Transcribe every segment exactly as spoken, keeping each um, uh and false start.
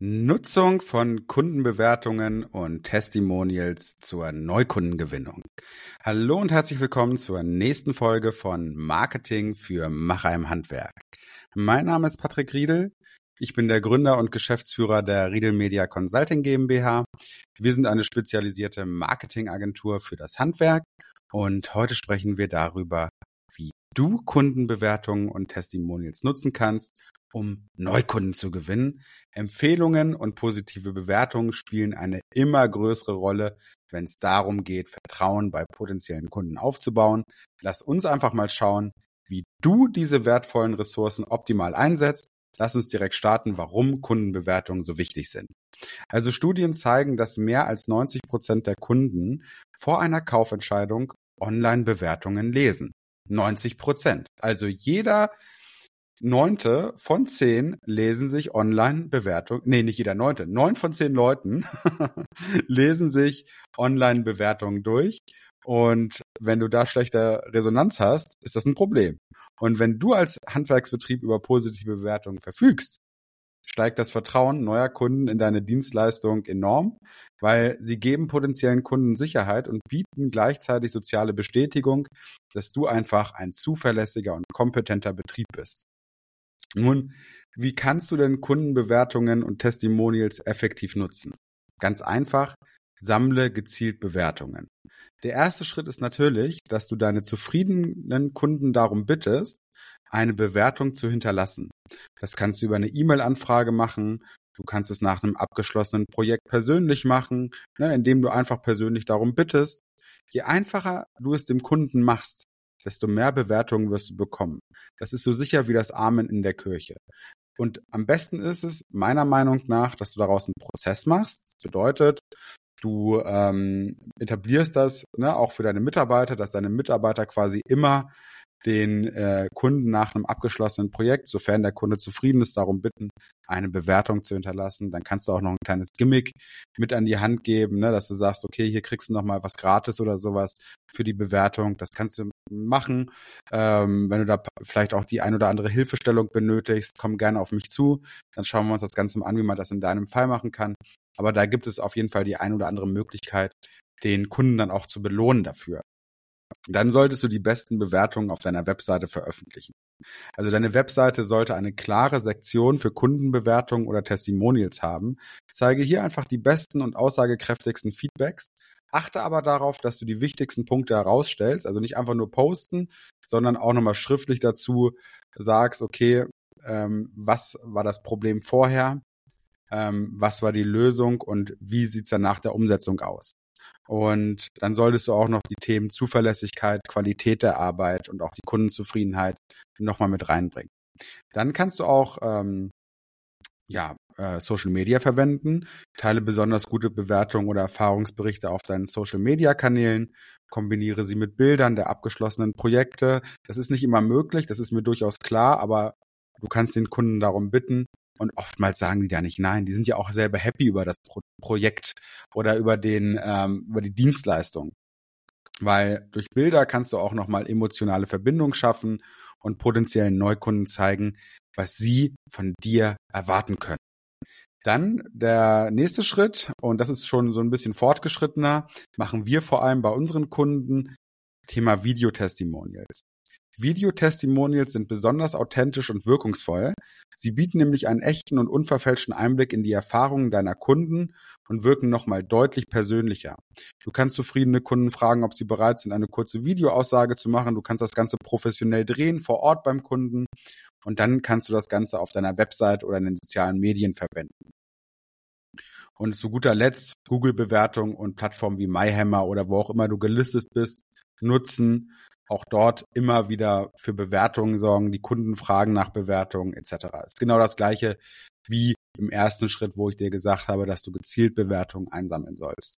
Nutzung von Kundenbewertungen und Testimonials zur Neukundengewinnung. Hallo und herzlich willkommen zur nächsten Folge von Marketing für Macher im Handwerk. Mein Name ist Patrick Riedel. Ich bin der Gründer und Geschäftsführer der Riedel Media Consulting GmbH. Wir sind eine spezialisierte Marketingagentur für das Handwerk und heute sprechen wir darüber, wie du Kundenbewertungen und Testimonials nutzen kannst, um Neukunden zu gewinnen. Empfehlungen und positive Bewertungen spielen eine immer größere Rolle, wenn es darum geht, Vertrauen bei potenziellen Kunden aufzubauen. Lass uns einfach mal schauen, wie du diese wertvollen Ressourcen optimal einsetzt. Lass uns direkt starten, warum Kundenbewertungen so wichtig sind. Also Studien zeigen, dass mehr als neunzig Prozent der Kunden vor einer Kaufentscheidung Online-Bewertungen lesen. neunzig Prozent. Also jeder Neunte von zehn lesen sich Online-Bewertungen, nee, nicht jeder Neunte, neun von zehn Leuten lesen sich Online-Bewertungen durch. Und wenn du da schlechte Resonanz hast, ist das ein Problem. Und wenn du als Handwerksbetrieb über positive Bewertungen verfügst, steigt das Vertrauen neuer Kunden in deine Dienstleistung enorm, weil sie geben potenziellen Kunden Sicherheit und bieten gleichzeitig soziale Bestätigung, dass du einfach ein zuverlässiger und kompetenter Betrieb bist. Nun, wie kannst du denn Kundenbewertungen und Testimonials effektiv nutzen? Ganz einfach, sammle gezielt Bewertungen. Der erste Schritt ist natürlich, dass du deine zufriedenen Kunden darum bittest, eine Bewertung zu hinterlassen. Das kannst du über eine E-Mail-Anfrage machen, du kannst es nach einem abgeschlossenen Projekt persönlich machen, ne, indem du einfach persönlich darum bittest. Je einfacher du es dem Kunden machst, desto mehr Bewertungen wirst du bekommen. Das ist so sicher wie das Amen in der Kirche. Und am besten ist es, meiner Meinung nach, dass du daraus einen Prozess machst. Das bedeutet, du ähm, etablierst das, ne, auch für deine Mitarbeiter, dass deine Mitarbeiter quasi immer den äh, Kunden nach einem abgeschlossenen Projekt, sofern der Kunde zufrieden ist, darum bitten, eine Bewertung zu hinterlassen. Dann kannst du auch noch ein kleines Gimmick mit an die Hand geben, ne, dass du sagst, okay, hier kriegst du noch mal was gratis oder sowas für die Bewertung. Das kannst du machen. Ähm, wenn du da vielleicht auch die ein oder andere Hilfestellung benötigst, komm gerne auf mich zu. Dann schauen wir uns das Ganze mal an, wie man das in deinem Fall machen kann. Aber da gibt es auf jeden Fall die ein oder andere Möglichkeit, den Kunden dann auch zu belohnen dafür. Dann solltest du die besten Bewertungen auf deiner Webseite veröffentlichen. Also deine Webseite sollte eine klare Sektion für Kundenbewertungen oder Testimonials haben. Zeige hier einfach die besten und aussagekräftigsten Feedbacks. Achte aber darauf, dass du die wichtigsten Punkte herausstellst, also nicht einfach nur posten, sondern auch nochmal schriftlich dazu sagst, okay, ähm, was war das Problem vorher, ähm, was war die Lösung und wie sieht's dann nach der Umsetzung aus. Und dann solltest du auch noch die Themen Zuverlässigkeit, Qualität der Arbeit und auch die Kundenzufriedenheit nochmal mit reinbringen. Dann kannst du auch ähm, ja, äh, Social Media verwenden, teile besonders gute Bewertungen oder Erfahrungsberichte auf deinen Social Media Kanälen, kombiniere sie mit Bildern der abgeschlossenen Projekte. Das ist nicht immer möglich, das ist mir durchaus klar, aber du kannst den Kunden darum bitten. Und oftmals sagen die da nicht nein. Die sind ja auch selber happy über das Pro- Projekt oder über den ähm, über die Dienstleistung. Weil durch Bilder kannst du auch nochmal emotionale Verbindung schaffen und potenziellen Neukunden zeigen, was sie von dir erwarten können. Dann der nächste Schritt, und das ist schon so ein bisschen fortgeschrittener, machen wir vor allem bei unseren Kunden, Thema Videotestimonials. Videotestimonials sind besonders authentisch und wirkungsvoll. Sie bieten nämlich einen echten und unverfälschten Einblick in die Erfahrungen deiner Kunden und wirken nochmal deutlich persönlicher. Du kannst zufriedene Kunden fragen, ob sie bereit sind, eine kurze Videoaussage zu machen. Du kannst das Ganze professionell drehen vor Ort beim Kunden und dann kannst du das Ganze auf deiner Website oder in den sozialen Medien verwenden. Und zu guter Letzt Google-Bewertungen und Plattformen wie MyHammer oder wo auch immer du gelistet bist, nutzen. Auch dort immer wieder für Bewertungen sorgen, die Kunden fragen nach Bewertungen et cetera. Ist genau das Gleiche wie im ersten Schritt, wo ich dir gesagt habe, dass du gezielt Bewertungen einsammeln sollst.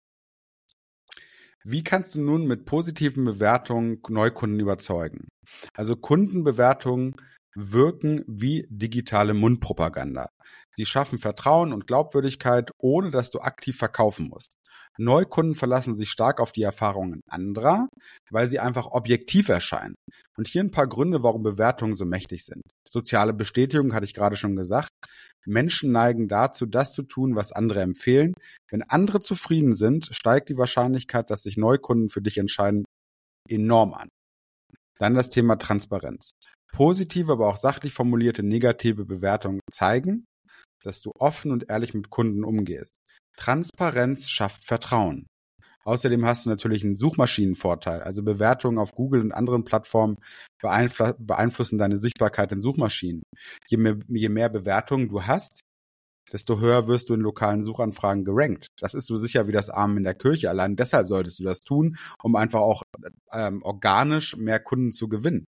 Wie kannst du nun mit positiven Bewertungen Neukunden überzeugen? Also Kundenbewertungen wirken wie digitale Mundpropaganda. Sie schaffen Vertrauen und Glaubwürdigkeit, ohne dass du aktiv verkaufen musst. Neukunden verlassen sich stark auf die Erfahrungen anderer, weil sie einfach objektiv erscheinen. Und hier ein paar Gründe, warum Bewertungen so mächtig sind. Soziale Bestätigung hatte ich gerade schon gesagt. Menschen neigen dazu, das zu tun, was andere empfehlen. Wenn andere zufrieden sind, steigt die Wahrscheinlichkeit, dass sich Neukunden für dich entscheiden, enorm an. Dann das Thema Transparenz. Positive, aber auch sachlich formulierte negative Bewertungen zeigen, dass du offen und ehrlich mit Kunden umgehst. Transparenz schafft Vertrauen. Außerdem hast du natürlich einen Suchmaschinenvorteil. Also Bewertungen auf Google und anderen Plattformen beeinfl- beeinflussen deine Sichtbarkeit in Suchmaschinen. Je mehr, je mehr Bewertungen du hast, desto höher wirst du in lokalen Suchanfragen gerankt. Das ist so sicher wie das Amen in der Kirche. Allein deshalb solltest du das tun, um einfach auch ähm, organisch mehr Kunden zu gewinnen.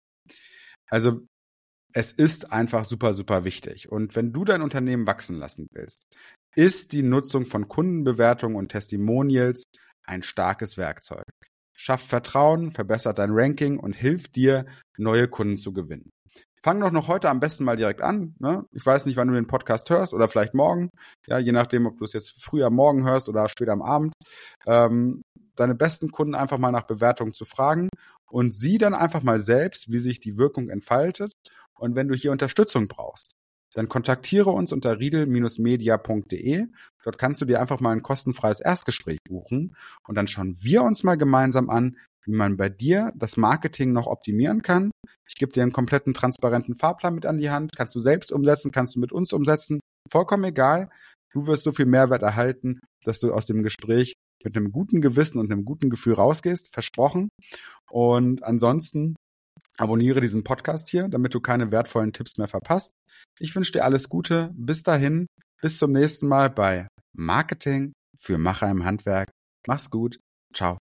Also es ist einfach super, super wichtig. Und wenn du dein Unternehmen wachsen lassen willst, ist die Nutzung von Kundenbewertungen und Testimonials ein starkes Werkzeug. Schafft Vertrauen, verbessert dein Ranking und hilft dir, neue Kunden zu gewinnen. Fang doch noch heute am besten mal direkt an. Ne? Ich weiß nicht, wann du den Podcast hörst oder vielleicht morgen. Ja, je nachdem, ob du es jetzt früh am Morgen hörst oder später am Abend. Ähm, deine besten Kunden einfach mal nach Bewertungen zu fragen und sieh dann einfach mal selbst, wie sich die Wirkung entfaltet. Und wenn du hier Unterstützung brauchst, dann kontaktiere uns unter riedel Bindestrich media Punkt de. Dort kannst du dir einfach mal ein kostenfreies Erstgespräch buchen und dann schauen wir uns mal gemeinsam an, wie man bei dir das Marketing noch optimieren kann. Ich gebe dir einen kompletten transparenten Fahrplan mit an die Hand. Kannst du selbst umsetzen, kannst du mit uns umsetzen. Vollkommen egal. Du wirst so viel Mehrwert erhalten, dass du aus dem Gespräch mit einem guten Gewissen und einem guten Gefühl rausgehst. Versprochen. Und ansonsten abonniere diesen Podcast hier, damit du keine wertvollen Tipps mehr verpasst. Ich wünsche dir alles Gute. Bis dahin. Bis zum nächsten Mal bei Marketing für Macher im Handwerk. Mach's gut. Ciao.